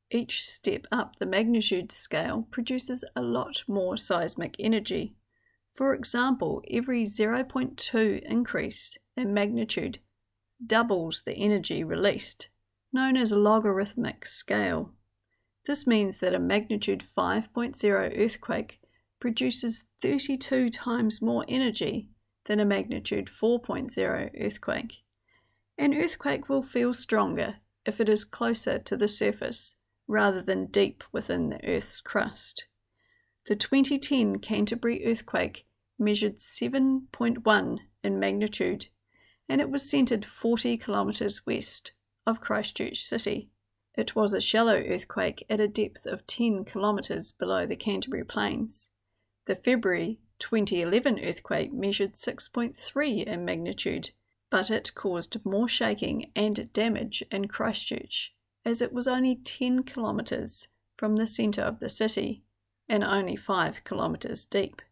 Each step up the magnitude scale produces a lot more seismic energy. For example, every 0.2 increase in magnitude doubles the energy released, known as a logarithmic scale. This means that a magnitude 5.0 earthquake produces 32 times more energy than a magnitude 4.0 earthquake. An earthquake will feel stronger if it is closer to the surface rather than deep within the Earth's crust. The 2010 Canterbury earthquake measured 7.1 in magnitude, and it was centered 40 kilometers west of Christchurch City. It was a shallow earthquake at a depth of 10 kilometers below the Canterbury Plains. The February 2011 earthquake measured 6.3 in magnitude, but it caused more shaking and damage in Christchurch, as it was only 10 kilometers from the centre of the city and only 5 kilometers deep.